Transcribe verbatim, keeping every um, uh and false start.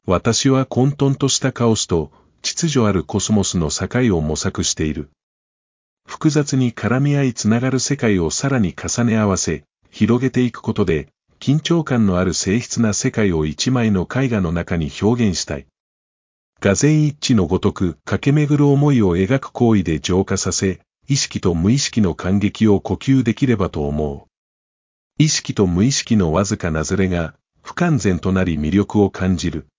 私は混沌としたカオスと秩序あるコスモスの境を模索している。複雑に絡み合いつながる世界をさらに重ね合わせ、広げていくことで、緊張感のある静筆な世界を一枚の絵画の中に表現したい。俄然一致のごとく駆け巡る思いを描く行為で浄化させ、意識と無意識の感激を呼吸できればと思う。意識と無意識のわずかなずれが不完全となり魅力を感じる。